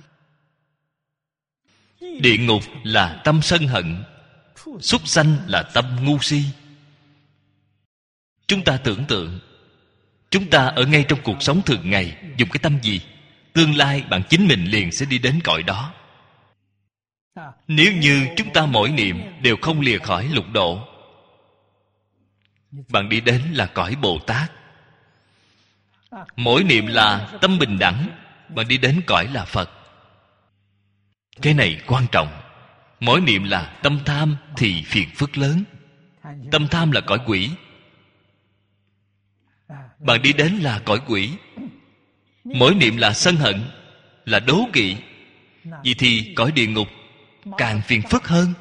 địa ngục là tâm sân hận, súc sanh là tâm ngu si. Chúng ta tưởng tượng, chúng ta ở ngay trong cuộc sống thường ngày dùng cái tâm gì? Tương lai bạn chính mình liền sẽ đi đến cõi đó. Nếu như chúng ta mỗi niệm đều không lìa khỏi lục độ, bạn đi đến là cõi Bồ Tát. Mỗi niệm là tâm bình đẳng, bạn đi đến cõi là Phật. Cái này quan trọng. Mỗi niệm là tâm tham thì phiền phức lớn. Tâm tham là cõi quỷ, bạn đi đến là cõi quỷ. Mỗi niệm là sân hận, là đố kỵ, vậy thì cõi địa ngục càng phiền phức hơn.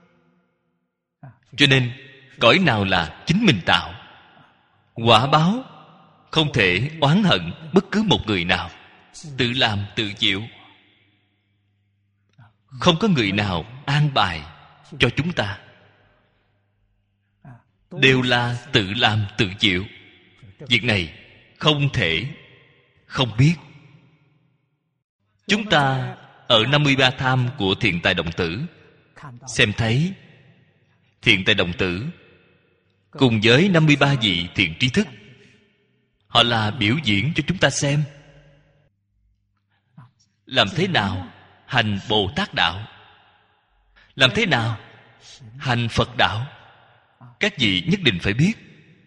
Cho nên cõi nào là chính mình tạo, quả báo không thể oán hận bất cứ một người nào. Tự làm tự chịu. Không có người nào an bài cho chúng ta, đều là tự làm tự chịu. Việc này không thể không biết. Chúng ta ở năm mươi ba tham của Thiện Tài Đồng Tử xem thấy Thiện Tài Đồng Tử cùng với năm mươi ba vị thiện tri thức, họ là biểu diễn cho chúng ta xem làm thế nào hành Bồ Tát đạo, làm thế nào hành Phật đạo. Các vị nhất định phải biết,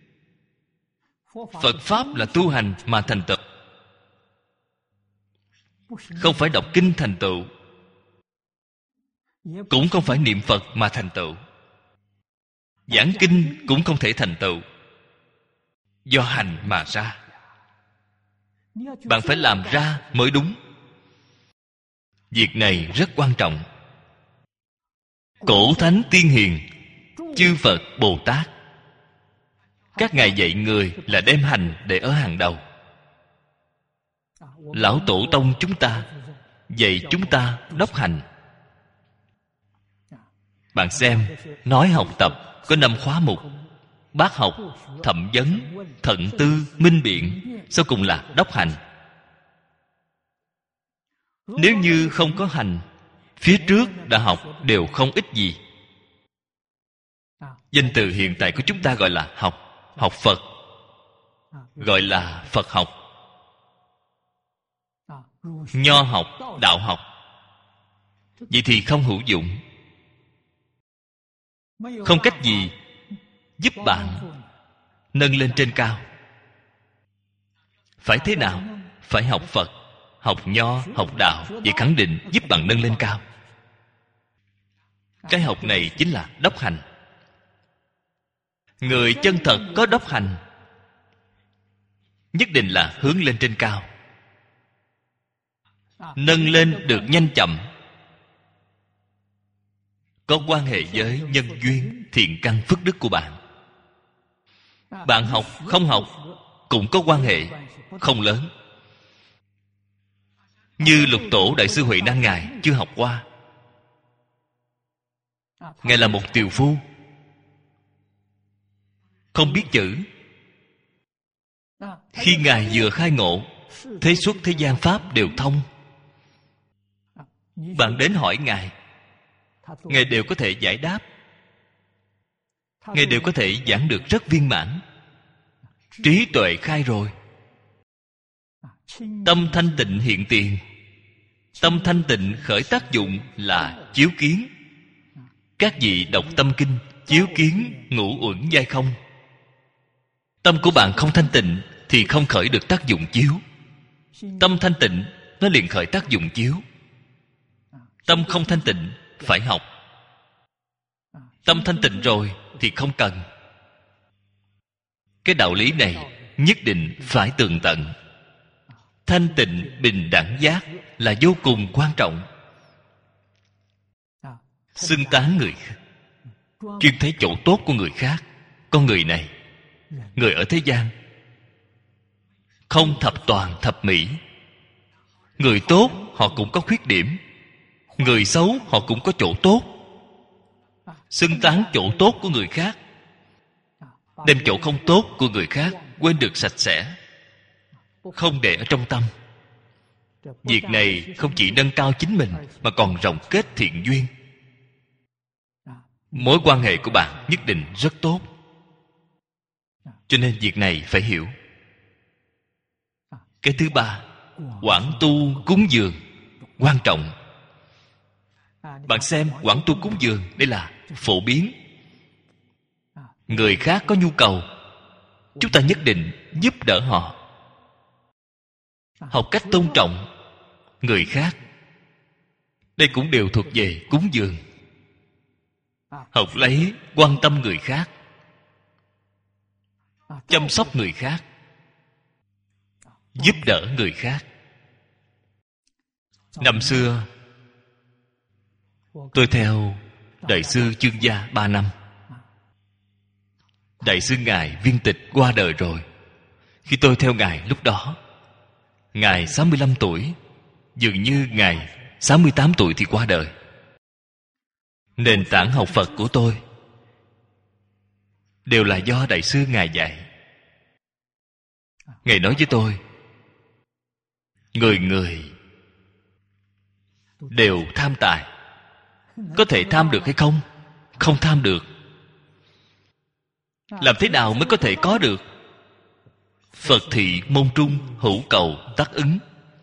Phật Pháp là tu hành mà thành tựu, không phải đọc kinh thành tựu, cũng không phải niệm Phật mà thành tựu. Giảng kinh cũng không thể thành tựu, do hành mà ra. Bạn phải làm ra mới đúng. Việc này rất quan trọng. cổ thánh tiên hiền, chư Phật Bồ Tát, các ngài dạy người là đem hành để ở hàng đầu. Lão Tổ Tông chúng ta dạy chúng ta đốc hành. Bạn xem, nói học tập có năm khóa mục: bác học, thẩm vấn, thận tư, minh biện, sau cùng là đốc hành. Nếu như không có hành, phía trước đã học đều không ích gì. Danh từ hiện tại của chúng ta gọi là học, học Phật, gọi là Phật học. Nho học, đạo học, vậy thì không hữu dụng. Không cách gì giúp bạn nâng lên trên cao. Phải thế nào? Phải học Phật, học Nho, học đạo, vậy khẳng định giúp bạn nâng lên cao. Cái học này chính là đốc hành. Người chân thật có đốc hành nhất định là hướng lên trên cao. Nâng lên được nhanh chậm, có quan hệ với nhân duyên, thiện căn, phước đức của bạn. Bạn học, không học cũng có quan hệ, không lớn. Như Lục Tổ Đại sư Huệ Năng ngài chưa học qua. Ngài là một tiều phu, không biết chữ. Khi ngài vừa khai ngộ, thế xuất thế gian pháp đều thông. Bạn đến hỏi ngài, ngài đều có thể giải đáp, ngài đều có thể giảng được rất viên mãn. Trí tuệ khai rồi, tâm thanh tịnh hiện tiền. Tâm thanh tịnh khởi tác dụng là chiếu kiến. Các vị đọc tâm kinh, chiếu kiến ngũ uẩn giai không. Tâm của bạn không thanh tịnh thì không khởi được tác dụng chiếu. Tâm thanh tịnh nó liền khởi tác dụng chiếu. Tâm không thanh tịnh phải học. Tâm thanh tịnh rồi thì không cần. Cái đạo lý này nhất định phải tường tận. Thanh tịnh bình đẳng giác là vô cùng quan trọng. Xưng tán người khác, chuyên thấy chỗ tốt của người khác. Con người này, người ở thế gian không thập toàn thập mỹ. Người tốt họ cũng có khuyết điểm, người xấu họ cũng có chỗ tốt. Xưng tán chỗ tốt của người khác, đem chỗ không tốt của người khác quên được sạch sẽ, không để ở trong tâm. Việc này không chỉ nâng cao chính mình mà còn rộng kết thiện duyên. Mối quan hệ của bạn nhất định rất tốt. Cho nên việc này phải hiểu. Cái thứ ba, quảng tu cúng dường quan trọng. Bạn xem, quảng tu cúng dường đây là phổ biến. Người khác có nhu cầu, chúng ta nhất định giúp đỡ họ. Học cách tôn trọng người khác, đây cũng đều thuộc về cúng dường. Học lấy quan tâm người khác, chăm sóc người khác, giúp đỡ người khác. Năm xưa tôi theo Đại sư Chương Gia ba năm. Đại sư ngài Viên Tịch qua đời rồi. Khi tôi theo ngài lúc đó, ngài sáu mươi lăm tuổi, dường như ngài sáu mươi tám tuổi thì qua đời. Nền tảng học Phật của tôi đều là do Đại sư ngài dạy. Ngài nói với tôi, người người đều tham tài. Có thể tham được hay không? Không tham được. Làm thế nào mới có thể có được? Phật thị môn trung, hữu cầu tác ứng.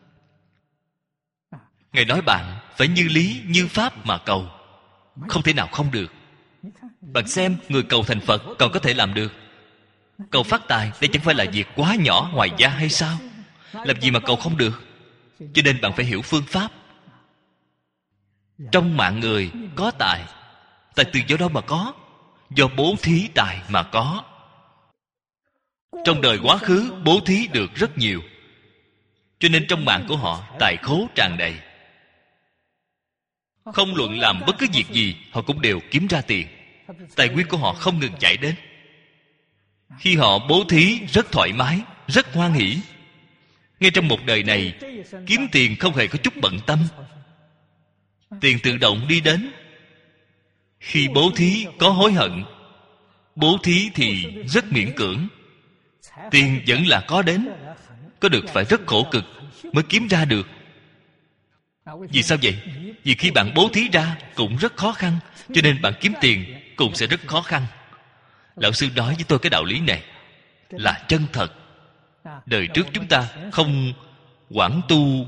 Ngài nói bạn phải như lý như pháp mà cầu, không thể nào không được. Bạn xem, người cầu thành Phật còn có thể làm được. Cầu phát tài, đây chẳng phải là việc quá nhỏ ngoài gia hay sao? Làm gì mà cầu không được? Cho nên bạn phải hiểu phương pháp. Trong mạng người có tài, tài từ do đâu mà có? Do bố thí tài mà có. Trong đời quá khứ bố thí được rất nhiều, cho nên trong mạng của họ tài khố tràn đầy. Không luận làm bất cứ việc gì, họ cũng đều kiếm ra tiền. Tài nguyên của họ không ngừng chạy đến. Khi họ bố thí rất thoải mái, rất hoan hỷ. Ngay trong một đời này, kiếm tiền không hề có chút bận tâm. Tiền tự động đi đến. Khi bố thí có hối hận, bố thí thì rất miễn cưỡng. Tiền vẫn là có đến, có được phải rất khổ cực mới kiếm ra được. Vì sao vậy? Vì khi bạn bố thí ra cũng rất khó khăn, cho nên bạn kiếm tiền cũng sẽ rất khó khăn. Lão sư nói với tôi cái đạo lý này là chân thật. Đời trước chúng ta không quản tu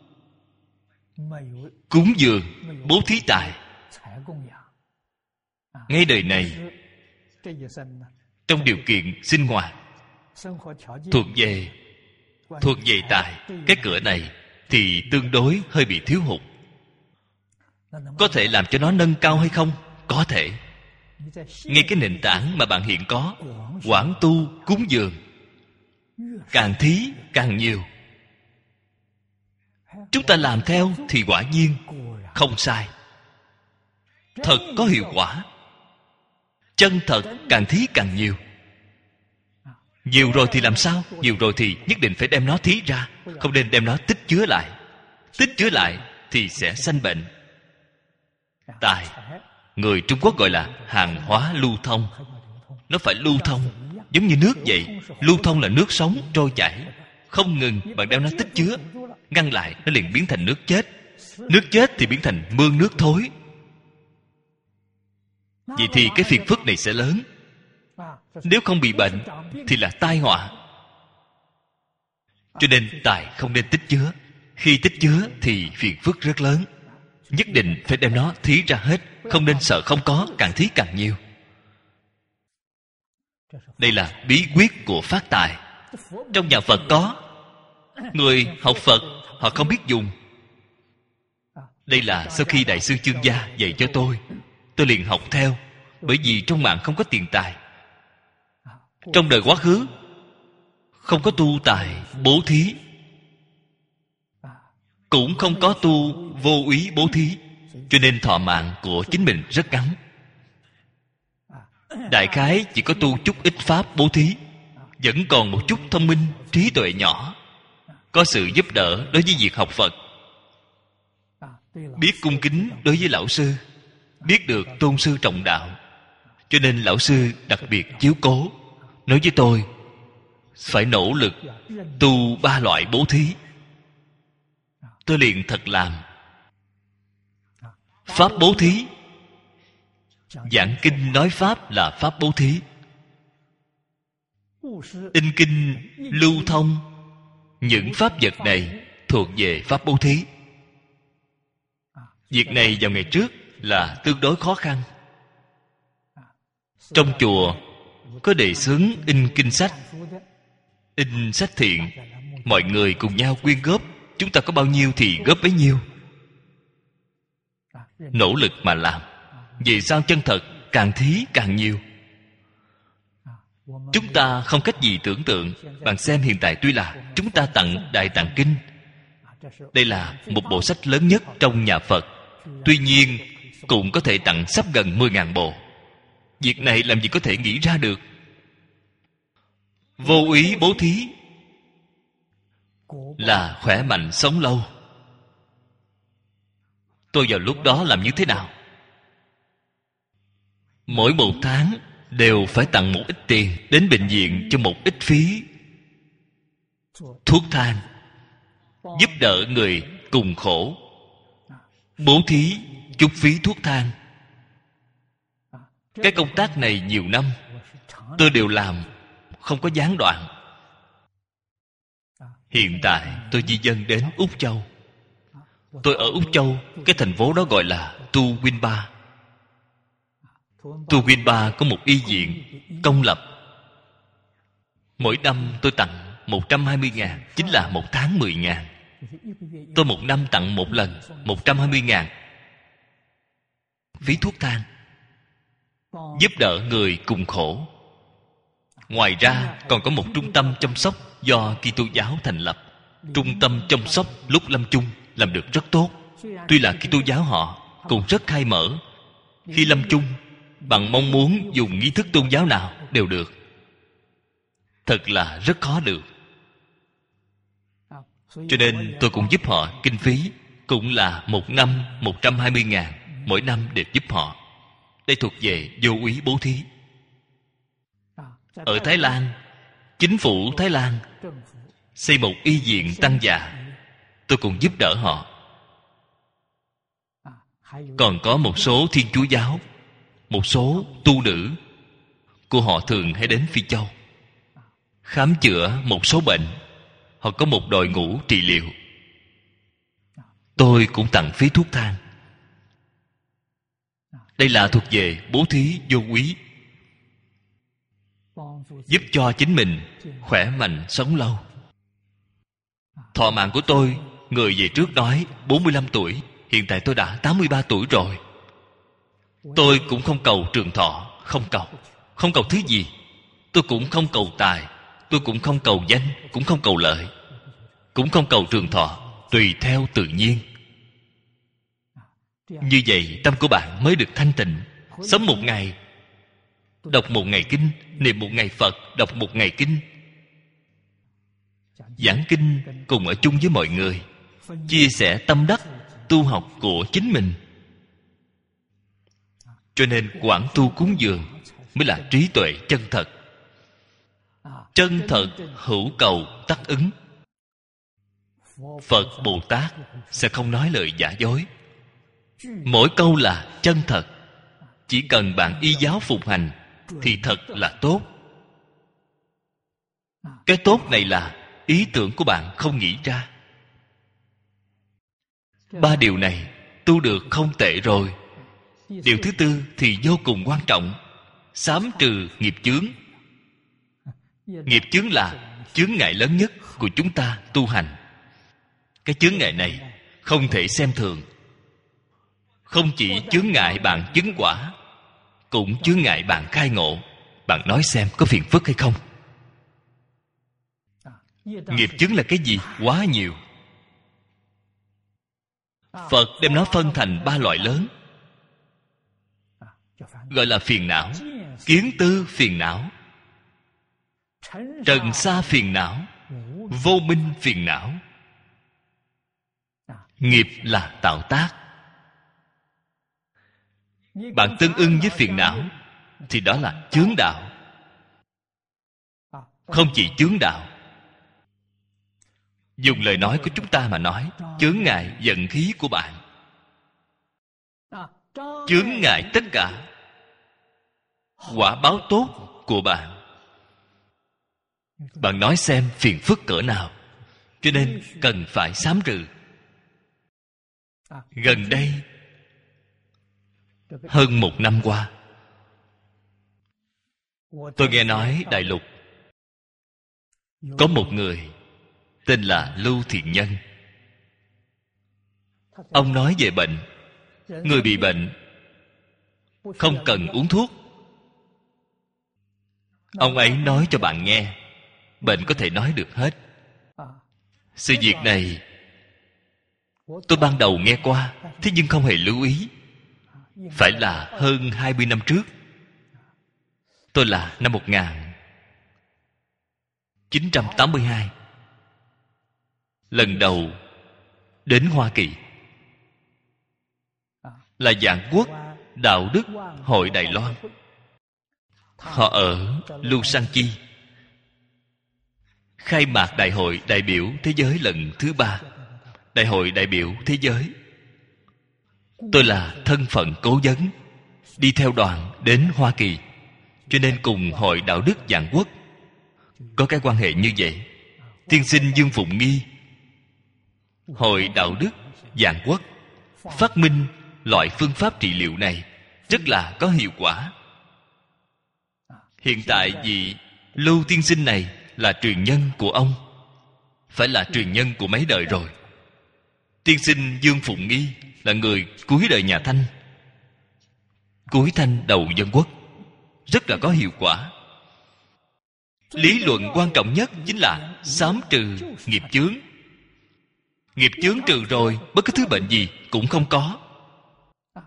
cúng dường, bố thí tài. Ngay đời này, trong điều kiện sinh hoạt thuộc về thuộc về tài, cái cửa này thì tương đối hơi bị thiếu hụt. Có thể làm cho nó nâng cao hay không? Có thể. Ngay cái nền tảng mà bạn hiện có, quảng tu cúng dường, càng thí càng nhiều, chúng ta làm theo thì quả nhiên không sai, thật có hiệu quả. Chân thật càng thí càng nhiều. Nhiều rồi thì làm sao? Nhiều rồi thì nhất định phải đem nó thí ra, không nên đem nó tích chứa lại. Tích chứa lại thì sẽ sanh bệnh. Tài, người Trung Quốc gọi là hàng hóa lưu thông. Nó phải lưu thông, giống như nước vậy. Lưu thông là nước sống trôi chảy, không ngừng bạn đem nó tích chứa, ngăn lại nó liền biến thành nước chết. Nước chết thì biến thành mương nước thối. Vậy thì cái phiền phức này sẽ lớn. Nếu không bị bệnh thì là tai họa. Cho nên tài không nên tích chứa. Khi tích chứa thì phiền phức rất lớn. Nhất định phải đem nó thí ra hết, không nên sợ không có, càng thí càng nhiều. Đây là bí quyết của phát tài. Trong nhà Phật có. Người học Phật họ không biết dùng. Đây là sau khi Đại sư Chương Gia dạy cho tôi, tôi liền học theo. Bởi vì trong mạng không có tiền tài. Trong đời quá khứ không có tu tài bố thí, cũng không có tu vô úy bố thí, cho nên thọ mạng của chính mình rất ngắn. Đại khái chỉ có tu chút ít pháp bố thí, vẫn còn một chút thông minh trí tuệ nhỏ, có sự giúp đỡ đối với việc học Phật, biết cung kính đối với lão sư, biết được tôn sư trọng đạo. Cho nên lão sư đặc biệt chiếu cố, nói với tôi phải nỗ lực tu ba loại bố thí. Tôi liền thật làm. Pháp bố thí, giảng kinh nói pháp là pháp bố thí. In kinh lưu thông những pháp vật này thuộc về pháp bố thí. Việc này vào ngày trước là tương đối khó khăn. Trong chùa có đề xướng in kinh sách, in sách thiện, mọi người cùng nhau quyên góp. Chúng ta có bao nhiêu thì góp bấy nhiêu, nỗ lực mà làm. Vì sao chân thật càng thí càng nhiều. Chúng ta không cách gì tưởng tượng. Bạn xem hiện tại tuy là chúng ta tặng Đại Tạng Kinh, đây là một bộ sách lớn nhất trong nhà Phật, tuy nhiên cũng có thể tặng sắp gần mười ngàn bộ. Việc này làm gì có thể nghĩ ra được. Vô úy bố thí là khỏe mạnh sống lâu. Tôi vào lúc đó làm như thế nào? Mỗi một tháng đều phải tặng một ít tiền đến bệnh viện cho một ít phí thuốc thang, giúp đỡ người cùng khổ, bố thí chút phí thuốc thang. Cái công tác này nhiều năm tôi đều làm, không có gián đoạn. Hiện tại tôi di dân đến Úc Châu. Tôi ở Úc Châu, cái thành phố đó gọi là Tu Quynh Ba. Tu Quynh Ba có một y viện công lập. Mỗi năm tôi tặng một trăm hai mươi ngàn, chính là một tháng mười ngàn. Tôi một năm tặng một lần một trăm hai mươi ngàn phí thuốc thang, giúp đỡ người cùng khổ. Ngoài ra còn có một trung tâm chăm sóc do Kitô giáo thành lập. Trung tâm chăm sóc lúc lâm chung làm được rất tốt. Tuy là Kitô giáo họ cũng rất khai mở. Khi lâm chung, bạn mong muốn dùng nghi thức tôn giáo nào đều được. Thật là rất khó được. Cho nên tôi cũng giúp họ kinh phí, cũng là một năm một trăm hai mươi ngàn, mỗi năm đều giúp họ. Đây thuộc về vô úy bố thí. Ở Thái Lan, chính phủ Thái Lan xây một y viện tăng già, tôi cũng giúp đỡ họ. Còn có một số Thiên Chúa giáo, một số tu nữ của họ thường hay đến Phi Châu khám chữa một số bệnh. Họ có một đội ngũ trị liệu, tôi cũng tặng phí thuốc thang. Đây là thuộc về bố thí vô úy, giúp cho chính mình khỏe mạnh sống lâu. Thọ mạng của tôi, người về trước nói bốn mươi lăm tuổi, hiện tại tôi đã tám mươi ba tuổi rồi. Tôi cũng không cầu trường thọ, không cầu. Không cầu thứ gì. Tôi cũng không cầu tài, tôi cũng không cầu danh, cũng không cầu lợi, cũng không cầu trường thọ, tùy theo tự nhiên. Như vậy tâm của bạn mới được thanh tịnh. Sống một ngày, đọc một ngày kinh, niệm một ngày Phật, đọc một ngày kinh, giảng kinh cùng ở chung với mọi người, chia sẻ tâm đắc tu học của chính mình. Cho nên quảng tu cúng dường mới là trí tuệ chân thật. Chân thật hữu cầu tắc ứng. Phật Bồ Tát sẽ không nói lời giả dối. Mỗi câu là chân thật. Chỉ cần bạn y giáo phục hành thì thật là tốt. Cái tốt này là ý tưởng của bạn không nghĩ ra. Ba điều này tu được không tệ rồi. Điều thứ tư thì vô cùng quan trọng. Xám trừ nghiệp chướng. Nghiệp chướng là chướng ngại lớn nhất của chúng ta tu hành. Cái chướng ngại này không thể xem thường. Không chỉ chướng ngại bạn chứng quả, cũng chướng ngại bạn khai ngộ. Bạn nói xem có phiền phức hay không? Nghiệp chướng là cái gì? Quá nhiều. Phật đem nó phân thành ba loại lớn, gọi là phiền não. Kiến tư phiền não, trần sa phiền não, vô minh phiền não. Nghiệp là tạo tác. Bạn tương ưng với phiền não thì đó là chướng đạo. Không chỉ chướng đạo, dùng lời nói của chúng ta mà nói, chướng ngại vận khí của bạn, chướng ngại tất cả quả báo tốt của bạn. Bạn nói xem phiền phức cỡ nào. Cho nên cần phải sám trừ. Gần đây, hơn một năm qua, tôi nghe nói Đại Lục có một người tên là Lưu Thiện Nhân. Ông nói về bệnh. Người bị bệnh không cần uống thuốc. Ông ấy nói cho bạn nghe, bệnh có thể nói được hết. Sự việc này tôi ban đầu nghe qua, thế nhưng không hề lưu ý. Phải là hơn hai mươi năm trước. Tôi là năm một nghìn chín trăm tám mươi hai, lần đầu đến Hoa Kỳ, là Vạn Quốc Đạo Đức Hội Đài Loan. Họ ở Lusanchi khai mạc Đại hội đại biểu thế giới lần thứ ba. Đại hội đại biểu thế giới, tôi là thân phận cố vấn, đi theo đoàn đến Hoa Kỳ. Cho nên cùng Hội Đạo Đức Vạn Quốc có cái quan hệ như vậy. Tiên sinh Dương Phụng Nghi, Hội Đạo Đức Vạn Quốc phát minh loại phương pháp trị liệu này rất là có hiệu quả. Hiện tại vị Lưu tiên sinh này là truyền nhân của ông, phải là truyền nhân của mấy đời rồi. Tiên sinh Dương Phụng Nghi là người cuối đời nhà Thanh, cuối Thanh đầu Dân Quốc, rất là có hiệu quả. Lý luận quan trọng nhất chính là xám trừ nghiệp chướng. Nghiệp chướng trừ rồi, bất cứ thứ bệnh gì cũng không có.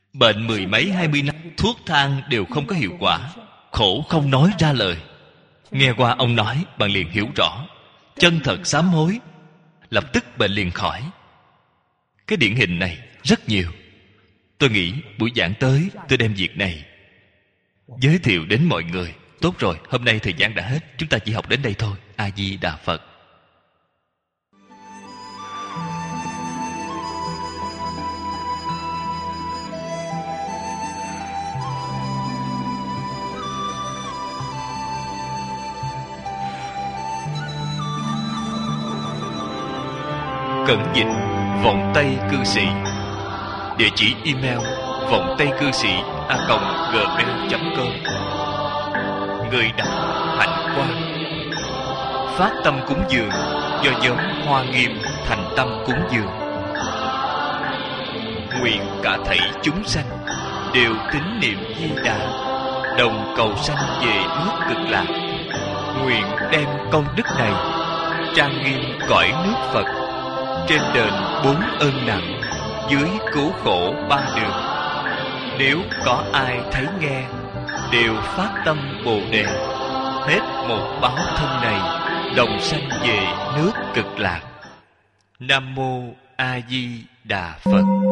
Bệnh mười mấy hai mươi năm, thuốc thang đều không có hiệu quả, khổ không nói ra lời. Nghe qua ông nói, bạn liền hiểu rõ, chân thật sám hối, lập tức bệnh liền khỏi. Cái điển hình này rất nhiều. Tôi nghĩ buổi giảng tới tôi đem việc này giới thiệu đến mọi người. Tốt rồi, hôm nay thời gian đã hết, chúng ta chỉ học đến đây thôi. A Di Đà Phật. Cẩn dịch vọng tây cư sĩ. Địa chỉ email vọng tây cư sĩ a còng gmail chấm com. Người đọc Hạnh Quang. Phát tâm cúng dường do nhóm Hoa Nghiêm thành tâm cúng dường. Nguyện cả thảy chúng sanh đều tín niệm Di Đà, đồng cầu sanh về nước Cực Lạc. Nguyện đem công đức này trang nghiêm cõi nước Phật, trên đền bốn ơn nặng, dưới cứu khổ ba đường. Nếu có ai thấy nghe, đều phát tâm Bồ Đề, hết một báo thân này, đồng sanh về nước Cực Lạc. Nam mô A Di Đà Phật.